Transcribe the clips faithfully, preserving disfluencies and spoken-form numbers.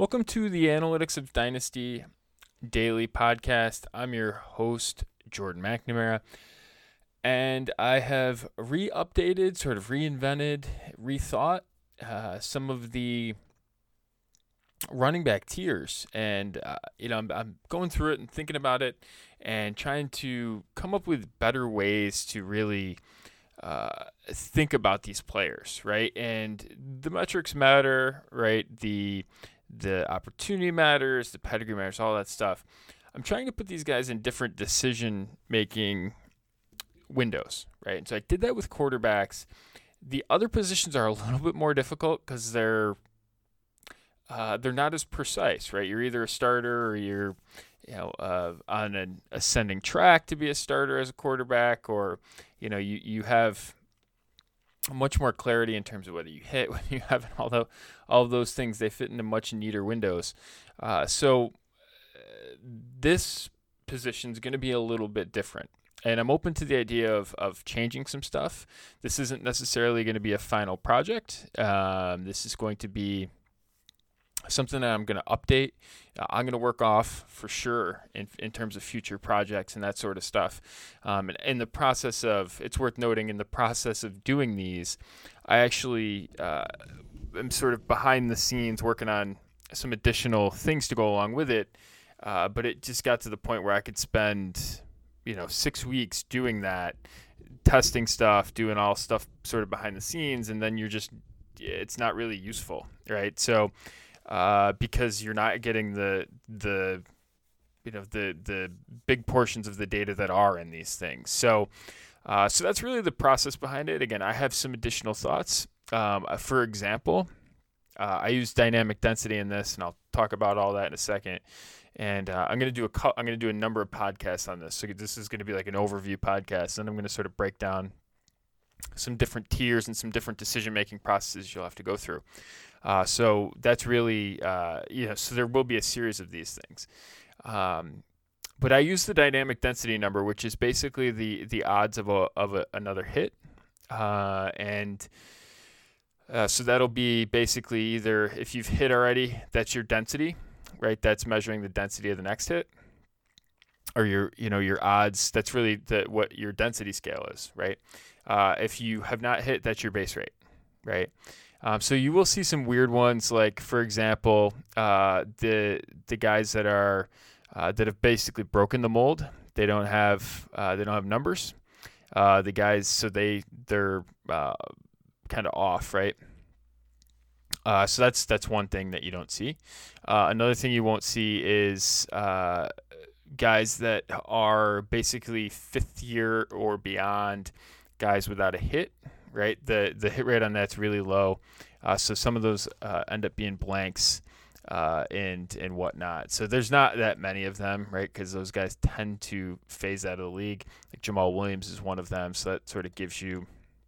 Welcome to the Analytics of Dynasty Daily Podcast. I'm your host, Jordan McNamara, and I have re-updated, sort of reinvented, rethought uh, some of the running back tiers. And, uh, you know, I'm, I'm going through it and thinking about it and trying to come up with better ways to really uh, think about these players, right? And the metrics matter, right? The the opportunity matters, the pedigree matters, all that stuff. I'm trying to put these guys in different decision-making windows, right? And so I did that with quarterbacks. The other positions are a little bit more difficult because they're uh, they're not as precise, right? You're either a starter or you're you know uh, on an ascending track to be a starter as a quarterback, or you know you you have much more clarity in terms of whether you hit, when you haven't, although all of those things, they fit into much neater windows. Uh, so uh, this position is going to be a little bit different. And I'm open to the idea of, of changing some stuff. This isn't necessarily going to be a final project. Um, this is going to be something that I'm going to update. Uh, I'm going to work off for sure in in terms of future projects and that sort of stuff. Um, and in the process of, it's worth noting, in the process of doing these, I actually uh, am sort of behind the scenes working on some additional things to go along with it. Uh, but it just got to the point where I could spend, you know, six weeks doing that, testing stuff, doing all stuff sort of behind the scenes, and then you're just, it's not really useful, right? So. Uh, because you're not getting the the you know the the big portions of the data that are in these things. So uh, so that's really the process behind it. Again, I have some additional thoughts. Um, for example, uh, I use dynamic density in this, and I'll talk about all that in a second. And uh, I'm going to do a I'm going to do a number of podcasts on this. So this is going to be like an overview podcast, and I'm going to sort of break down some different tiers and some different decision-making processes you'll have to go through. Uh, so that's really, uh, you know, so there will be a series of these things. Um, but I use the dynamic density number, which is basically the the odds of a of a, another hit, uh, and uh, so that'll be basically either if you've hit already, that's your density, right? That's measuring the density of the next hit, or your you know your odds. That's really the what your density scale is, right? Uh, if you have not hit, that's your base rate, right? Um, so you will see some weird ones, like for example, uh, the the guys that are uh, that have basically broken the mold. They don't have uh, they don't have numbers. Uh, the guys, so they they're uh, kind of off, right? Uh, so that's that's one thing that you don't see. Uh, another thing you won't see is uh, guys that are basically fifth year or beyond, guys without a hit. Right, the the hit rate on that's really low, uh, so some of those uh, end up being blanks uh, and and whatnot. So there's not that many of them, right? Because those guys tend to phase out of the league. Like Jamal Williams is one of them, so that sort of gives you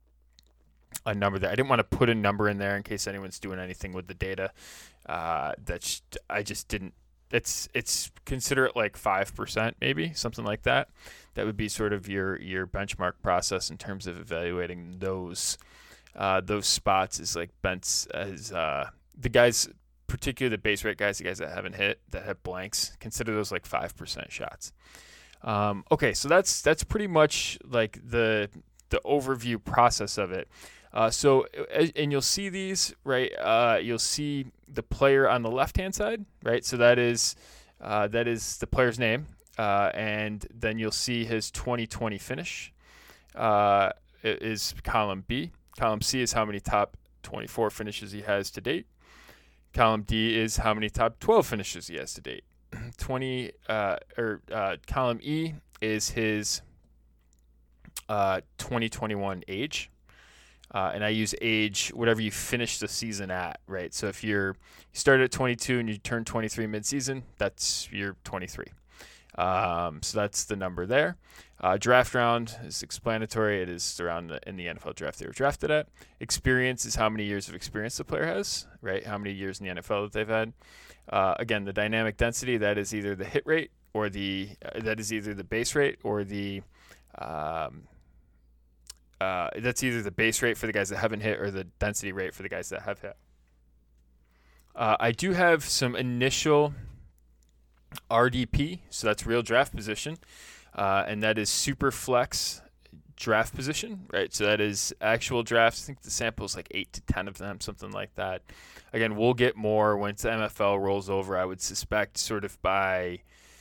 a number there. I didn't want to put a number in there in case anyone's doing anything with the data. Uh, that's I just didn't. It's it's consider it like five percent maybe, something like that. That would be sort of your your benchmark process in terms of evaluating those uh, those spots is like bents as uh, the guys, particularly the base rate guys, the guys that haven't hit, that have blanks, consider those like five percent shots. Um, okay, so that's that's pretty much like the the overview process of it. Uh, so, and you'll see these, right? Uh, you'll see the player on the left-hand side, right? So that is uh, that is the player's name, uh, and then you'll see his twenty twenty finish uh, is column B. Column C is how many top twenty-four finishes he has to date. Column D is how many top twelve finishes he has to date. twenty uh, or uh, column E is his uh, twenty twenty-one age. Uh, and I use age, whatever you finish the season at, right? So if you're you started at twenty-two and you turn twenty-three midseason, that's your twenty-three. Um, so that's the number there. Uh, draft round is explanatory. It is around the, in the N F L draft they were drafted at. Experience is how many years of experience the player has, right? How many years in the N F L that they've had. Uh, again, the dynamic density, that is either the hit rate or the uh, that is either the base rate or the um, Uh, that's either the base rate for the guys that haven't hit or the density rate for the guys that have hit. Uh, I do have some initial R D P, so that's real draft position, uh, and that is super flex draft position, right? So that is actual drafts. I think the sample is like eight to ten of them, something like that. Again, we'll get more once the M F L rolls over. I would suspect sort of by,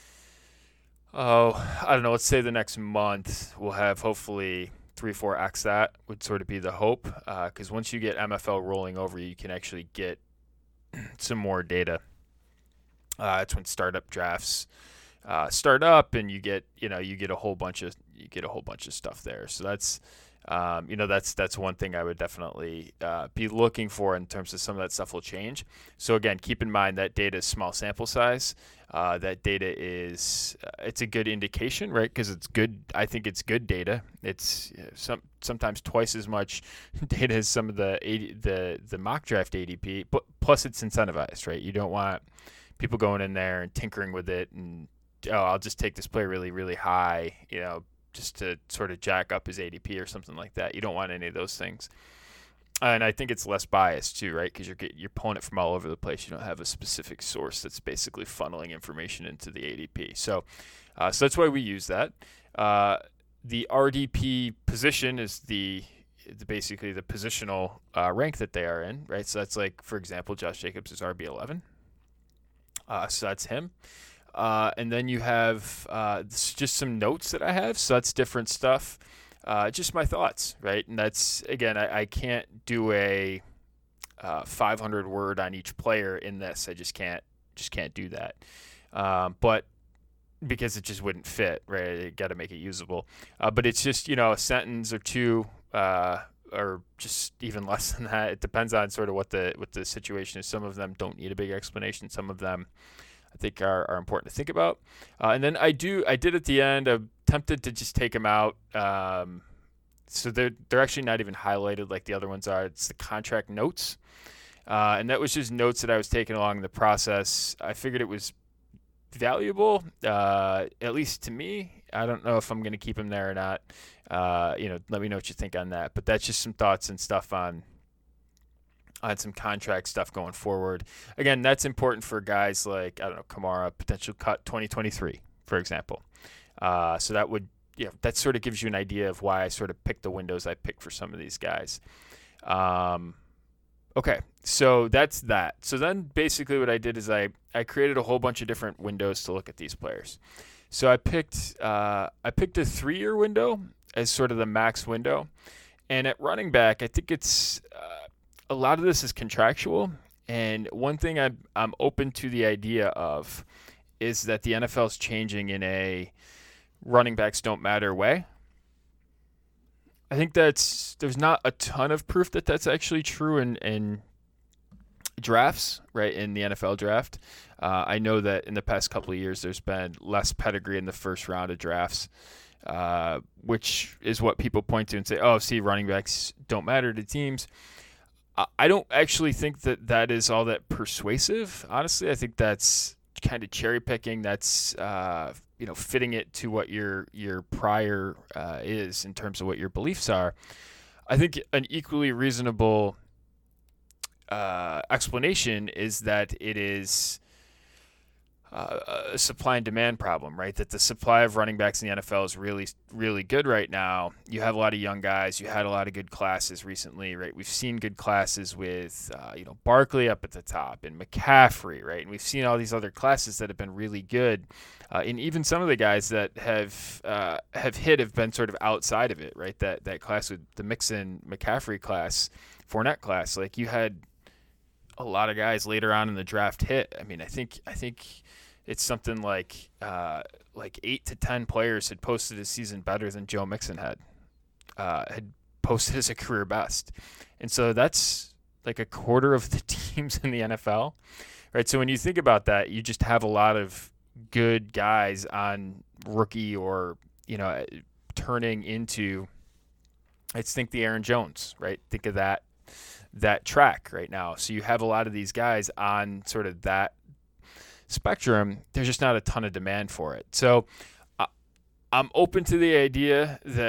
oh, I don't know, let's say the next month, we'll have hopefully three, four X that would sort of be the hope. Because uh, once you get M F L rolling over, you can actually get some more data. Uh, that's when startup drafts uh, start up, and you get you know you get a whole bunch of you get a whole bunch of stuff there. So that's um, you know that's that's one thing I would definitely uh, be looking for in terms of some of that stuff will change. So again, keep in mind that data is small sample size. Uh, that data is uh, it's a good indication, right? Because it's good. I think it's good data. It's you know, some sometimes twice as much data as some of the the the mock draft A D P. But plus, it's incentivized, right? You don't want people going in there and tinkering with it and oh, I'll just take this player really, really high, you know, just to sort of jack up his A D P or something like that. You don't want any of those things. And I think it's less biased too, right? Because you're you're pulling it from all over the place. You don't have a specific source that's basically funneling information into the A D P. So, uh, so that's why we use that. Uh, the R D P position is the, the basically the positional uh, rank that they are in, right? So that's like, for example, Josh Jacobs is R B eleven. Uh, so that's him. Uh, and then you have uh, just some notes that I have. So that's different stuff. Uh, just my thoughts, right? And that's, again, I, I can't do a uh, five hundred word on each player in this. I just can't just can't do that. Um, but because it just wouldn't fit, right? You got to make it usable. Uh, but it's just, you know, a sentence or two uh, or just even less than that. It depends on sort of what the what the situation is. Some of them don't need a big explanation. Some of them I think are, are important to think about. Uh, and then I do I did at the end, I'm tempted to just take them out. Um, so they're, they're actually not even highlighted like the other ones are. It's the contract notes. Uh, and that was just notes that I was taking along in the process. I figured it was valuable, uh, at least to me. I don't know if I'm going to keep them there or not. Uh, you know, let me know what you think on that. But that's just some thoughts and stuff on on some contract stuff going forward. Again, that's important for guys like, I don't know, Kamara, potential cut twenty twenty-three, for example. Uh, so that would, yeah, that sort of gives you an idea of why I sort of picked the windows I picked for some of these guys. Um, okay, so that's that. So then basically what I did is I, I created a whole bunch of different windows to look at these players. So I picked uh, I picked a three-year window as sort of the max window. And at running back, I think it's uh, a lot of this is contractual. And one thing I'm, I'm open to the idea of is that the N F L is changing in a running backs don't matter way. I think that's there's not a ton of proof that that's actually true in, in drafts, right, in the N F L draft. Uh, I know that in the past couple of years there's been less pedigree in the first round of drafts, uh, which is what people point to and say, oh, see, running backs don't matter to teams. I don't actually think that that is all that persuasive. Honestly, I think that's kind of cherry picking. That's uh, you know fitting it to what your your prior uh, is in terms of what your beliefs are. I think an equally reasonable uh, explanation is that it is uh, a supply and demand problem, right? That the supply of running backs in the N F L is really, really good right now. You have a lot of young guys. You had a lot of good classes recently, right? We've seen good classes with, uh, you know, Barkley up at the top and McCaffrey, right? And we've seen all these other classes that have been really good. Uh, and even some of the guys that have uh, have hit have been sort of outside of it, right? That that class with the Mixon, McCaffrey class, Fournette class, like you had a lot of guys later on in the draft hit. I mean, I think I think. It's something like uh, like eight to ten players had posted a season better than Joe Mixon had uh, had posted as a career best, and so that's like a quarter of the teams in the N F L, right? So when you think about that, you just have a lot of good guys on rookie or you know turning into. Let's think the Aaron Jones, right? Think of that that track right now. So you have a lot of these guys on sort of that spectrum. There's just not a ton of demand for it. So uh, I'm open to the idea that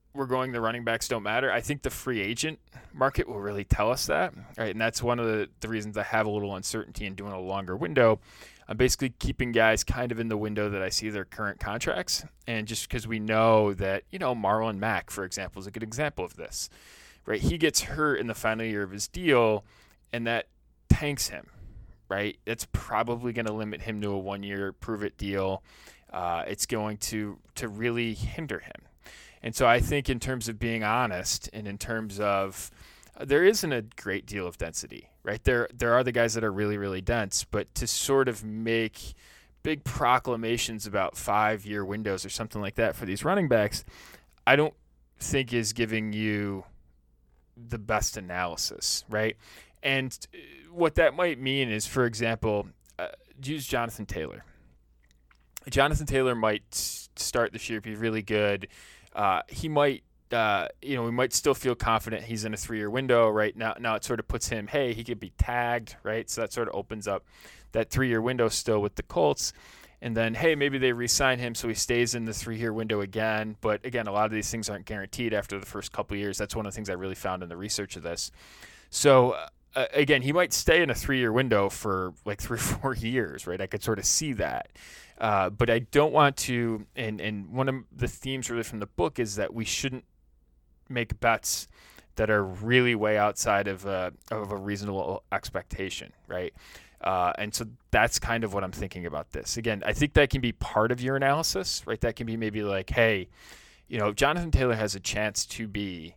we're going the running backs don't matter. I think the free agent market will really tell us that, right? And that's one of the, the reasons I have a little uncertainty in doing a longer window. I'm basically keeping guys kind of in the window that I see their current contracts. And just because we know that, you know, Marlon Mack, for example, is a good example of this, right? He gets hurt in the final year of his deal, and that tanks him, right? It's probably going to limit him to a one-year prove-it deal. Uh, it's going to to really hinder him. And so I think in terms of being honest and in terms of uh, there isn't a great deal of density, right? There there are the guys that are really, really dense, but to sort of make big proclamations about five-year windows or something like that for these running backs, I don't think is giving you the best analysis, right? And what that might mean is, for example, uh, use Jonathan Taylor. Jonathan Taylor might start this year, be really good. Uh, he might, uh, you know, we might still feel confident he's in a three-year window right now. Now it sort of puts him, hey, he could be tagged, right? So that sort of opens up that three-year window still with the Colts. And then, hey, maybe they re-sign him so he stays in the three-year window again. But again, a lot of these things aren't guaranteed after the first couple of years. That's one of the things I really found in the research of this. So uh, again, he might stay in a three-year window for like three or four years, right? I could sort of see that. Uh, but I don't want to, and, and one of the themes really from the book is that we shouldn't make bets that are really way outside of a, of a reasonable expectation, right? Uh, and so that's kind of what I'm thinking about this. Again, I think that can be part of your analysis, right? That can be maybe like, hey, you know, if Jonathan Taylor has a chance to be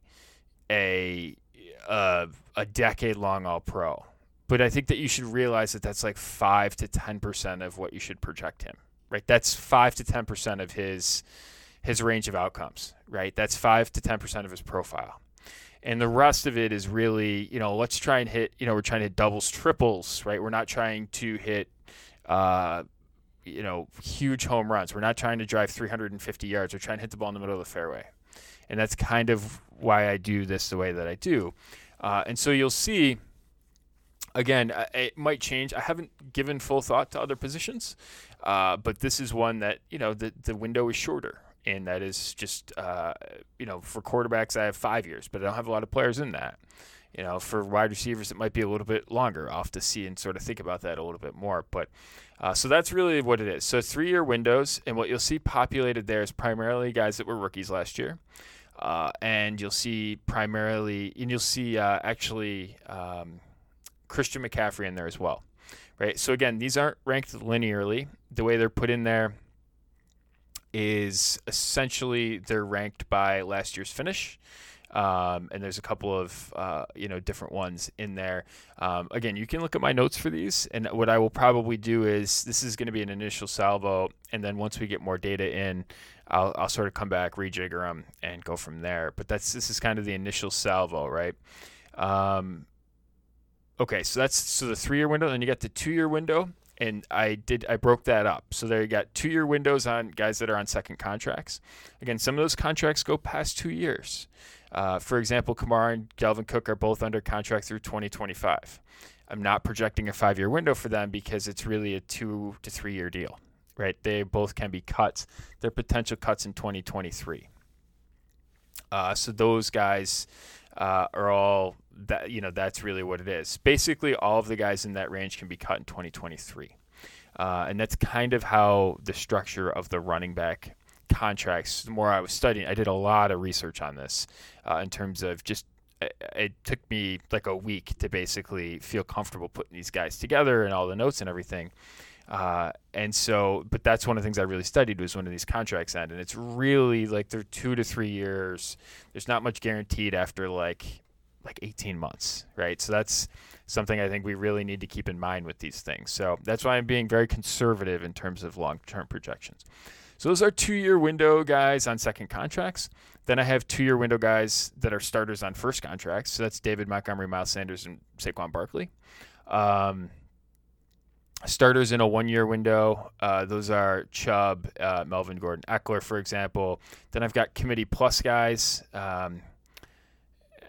a a, a decade-long All-Pro, but I think that you should realize that that's like five to ten percent of what you should project him. Right, that's five to ten percent of his his range of outcomes. Right, that's five to ten percent of his profile, and the rest of it is really, you know, let's try and hit. You know, we're trying to hit doubles, triples. Right, we're not trying to hit, uh, you know, huge home runs. We're not trying to drive three hundred fifty yards. We're trying to hit the ball in the middle of the fairway, and that's kind of why I do this the way that I do. Uh, and so you'll see. Again, it might change. I haven't given full thought to other positions, uh, but this is one that, you know, the, the window is shorter. And that is just, uh, you know, for quarterbacks, I have five years, but I don't have a lot of players in that. You know, for wide receivers, it might be a little bit longer. I'll have to see and sort of think about that a little bit more. But uh, so that's really what it is. So three-year windows, and what you'll see populated there is primarily guys that were rookies last year. Uh, and you'll see primarily, and you'll see uh, actually um, – Christian McCaffrey in there as well, right? So again, these aren't ranked linearly. The way they're put in there is essentially they're ranked by last year's finish, um, and there's a couple of uh, you know different ones in there. Um, again, you can look at my notes for these, and what I will probably do is this is going to be an initial salvo, and then once we get more data in, I'll, I'll sort of come back, rejigger them, and go from there. But that's this is kind of the initial salvo, right? Um, Okay, so that's so the three-year window, then you got the two-year window, and I did I broke that up. So there you got two-year windows on guys that are on second contracts. Again, some of those contracts go past two years. Uh, for example, Kamara and Dalvin Cook are both under contract through twenty twenty-five. I'm not projecting a five-year window for them because it's really a two to three-year deal, right? They both can be cuts. They're potential cuts in twenty twenty-three. Uh, so those guys uh, are all that, you know, that's really what it is. Basically, all of the guys in that range can be cut in twenty twenty-three. Uh, and that's kind of how the structure of the running back contracts, the more I was studying, I did a lot of research on this uh, in terms of just, it, it took me like a week to basically feel comfortable putting these guys together and all the notes and everything. Uh, and so, but that's one of the things I really studied was when these contracts end. And it's really like they're two to three years. There's not much guaranteed after like, like eighteen months, right? So that's something I think we really need to keep in mind with these things. So that's why I'm being very conservative in terms of long-term projections. So those are two-year window guys on second contracts. Then I have two-year window guys that are starters on first contracts. So that's David Montgomery, Miles Sanders, and Saquon Barkley. Um, starters in a one-year window, uh, those are Chubb, uh, Melvin Gordon, Eckler, for example. Then I've got committee plus guys. Um,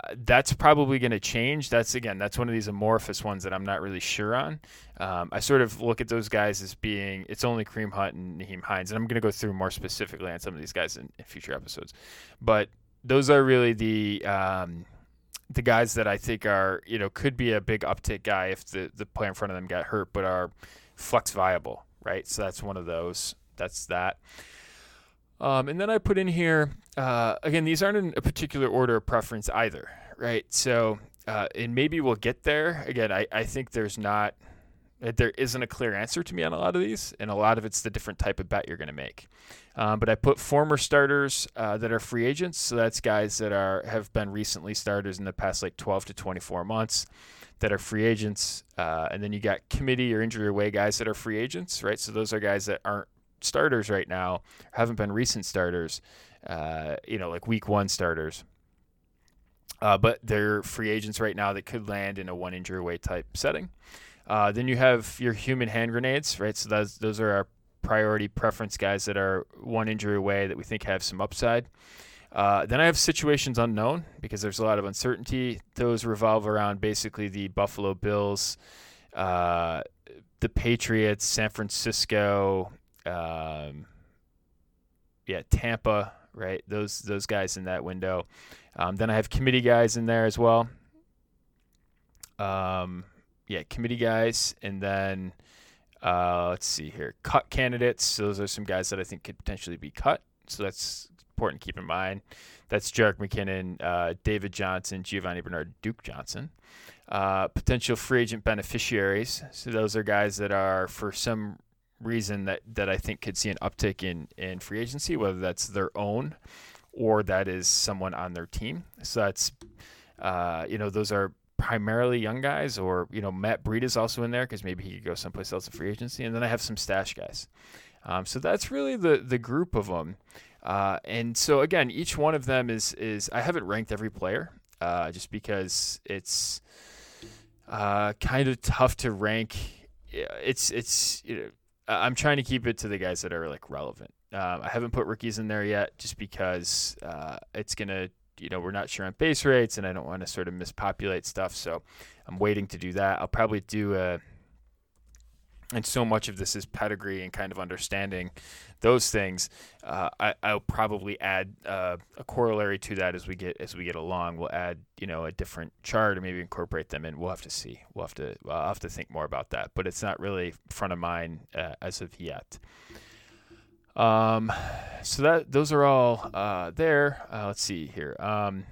that's probably going to change. That's, again, that's one of these amorphous ones that I'm not really sure on. Um, I sort of look at those guys as being, it's only Kareem Hunt and Nyheim Hines, and I'm going to go through more specifically on some of these guys in, in future episodes. But those are really the um, the guys that I think are, you know, could be a big uptick guy if the, the player in front of them got hurt, but are flex viable, right? So that's one of those. That's that. Um, and then I put in here, uh, again, these aren't in a particular order of preference either, right? So, uh, and maybe we'll get there. Again, I, I think there's not, there isn't a clear answer to me on a lot of these, and a lot of it's the different type of bet you're going to make. Um, but I put former starters uh, that are free agents. So that's guys that are have been recently starters in the past like twelve to twenty-four months that are free agents. Uh, and then you got committee or injury away guys that are free agents, right? So those are guys that aren't starters right now, haven't been recent starters, uh, you know, like week one starters. Uh, but they're free agents right now that could land in a one injury away type setting. Uh, then you have your human hand grenades, right? So those those are our priority preference guys that are one injury away that we think have some upside. Uh, then I have situations unknown because there's a lot of uncertainty. Those revolve around basically the Buffalo Bills, uh, the Patriots, San Francisco, um, yeah, Tampa, right? Those those guys in that window. Um, then I have committee guys in there as well. Um, yeah, committee guys, and then uh, let's see here, cut candidates. Those are some guys that I think could potentially be cut. So that's important to keep in mind. That's Jerick McKinnon, uh, David Johnson, Giovanni Bernard, Duke Johnson. Uh, potential free agent beneficiaries. So those are guys that are, for some reason, that, that I think could see an uptick in, in free agency, whether that's their own or that is someone on their team. So that's, uh, you know, those are primarily young guys, or, you know, Matt Breida is also in there because maybe he could go someplace else in free agency. And then I have some stash guys. Um, so that's really the the group of them. Uh, and so, again, each one of them is, is I haven't ranked every player uh, just because it's uh, kind of tough to rank. It's, it's you know, I'm trying to keep it to the guys that are, like, relevant. Um, I haven't put rookies in there yet just because uh, it's going to, you know, we're not sure on base rates, and I don't want to sort of mispopulate stuff. So I'm waiting to do that. I'll probably do a, and so much of this is pedigree and kind of understanding those things. Uh, I, I'll probably add uh, a corollary to that as we get as we get along. We'll add, you know, a different chart or maybe incorporate them in. We'll have to see. We'll have to well, I'll have to think more about that. But it's not really front of mind uh, as of yet. Um, so that those are all uh, there. Uh, let's see here. Um,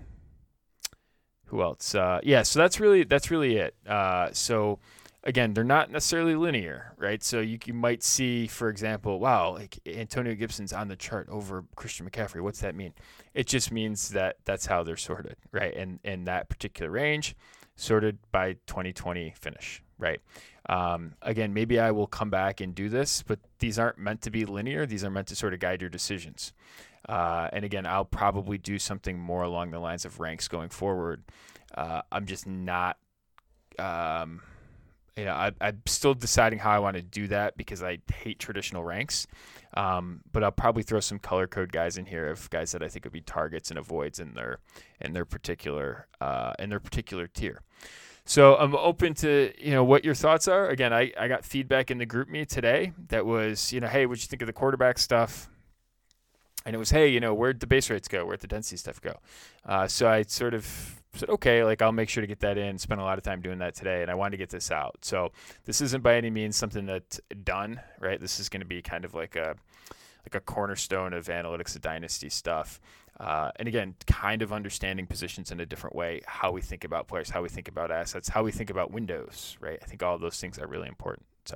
who else? Uh, yeah. So that's really that's really it. Uh, so. Again, they're not necessarily linear, right? So you, you might see, for example, wow, like Antonio Gibson's on the chart over Christian McCaffrey. What's that mean? It just means that that's how they're sorted, right? And in that particular range, sorted by twenty twenty finish, right? Um, again, maybe I will come back and do this, but these aren't meant to be linear. These are meant to sort of guide your decisions. Uh, and again, I'll probably do something more along the lines of ranks going forward. Uh, I'm just not... Um, You know, I, I'm still deciding how I want to do that because I hate traditional ranks. Um, but I'll probably throw some color code guys in here of guys that I think would be targets and avoids in their in their particular uh, in their particular tier. So I'm open to, you know, what your thoughts are. Again, I, I got feedback in the group me today that was, you know, hey, what'd you think of the quarterback stuff? And it was, hey, you know, where'd the base rates go? Where'd the density stuff go? Uh, so I sort of said, okay, like I'll make sure to get that in, spend a lot of time doing that today, and I wanted to get this out. So this isn't by any means something that's done, right? This is going to be kind of like a like a cornerstone of Analytics of Dynasty stuff. Uh, and again, kind of understanding positions in a different way, how we think about players, how we think about assets, how we think about windows, right? I think all of those things are really important. So.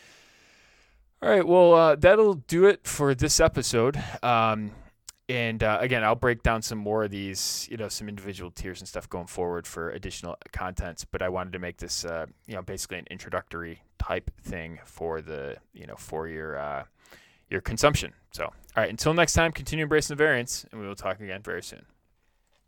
All right, well, uh, that'll do it for this episode. Um, and uh, again, I'll break down some more of these, you know, some individual tiers and stuff going forward for additional contents. But I wanted to make this, uh, you know, basically an introductory type thing for the, you know, for your uh, your consumption. So, all right, until next time, continue embracing the variance, and we will talk again very soon.